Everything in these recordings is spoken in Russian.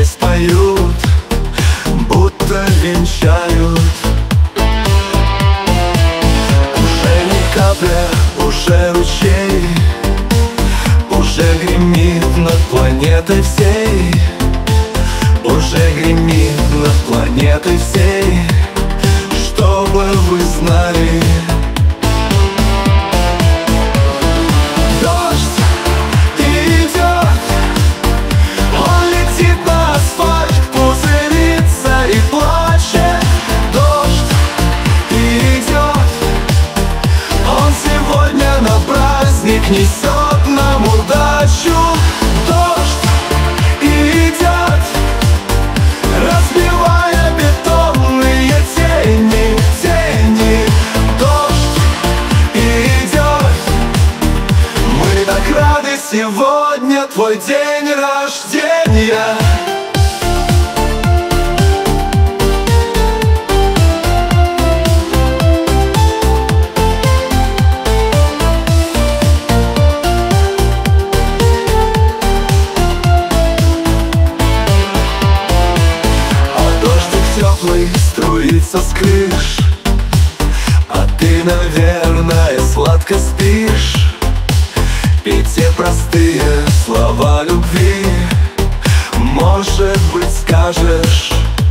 здесь поют, будто венчают. Уже не капля, уже ручей, уже гремит над планетой всей, уже гремит над планетой всей. Чтобы вы знали, дождь идет, он летит на асфальт, пузырится и плачет. Дождь идет, он сегодня на праздник несет нам удачу. Дождь идет, разбивая бетонные тени, тени. Дождь идет, мы так рады, сегодня твой день рождения. Теплый струится с крыш, а ты, наверное, сладко спишь. И те простые слова любви, может быть, скажешь.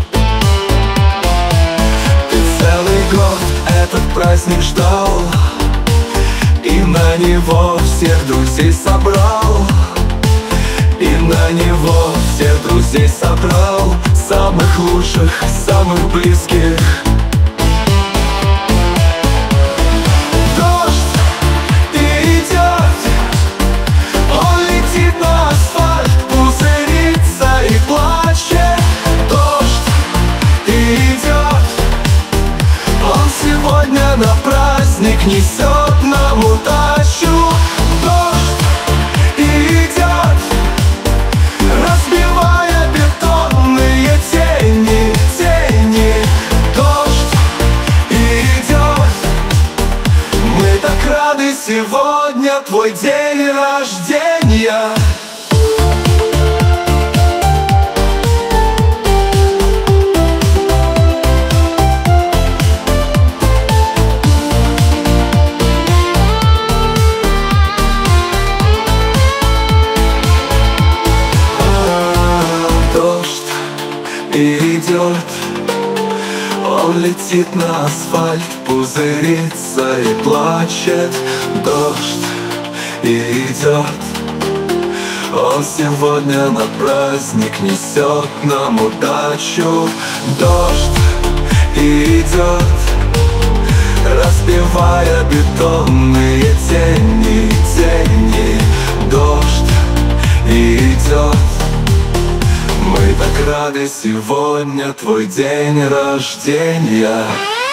Ты целый год этот праздник ждал, и на него всех друзей собрал, и на него всех друзей собрал, самых лучших, самых близких. Дождь идет, он летит на асфальт, пузырится и плачет. Дождь идет, он сегодня на праздник несет нам удачу. Дождь идет, разбивая бетонные тени, тени. Дождь идет, мы так рады, сегодня твой день рождения. Идет, он летит на асфальт, пузырится и плачет. Дождь идет, он сегодня на праздник несет нам удачу. Дождь идет, разбивая бетонные тени, тени. Дождь идет, мы так рады, сегодня твой день рождения.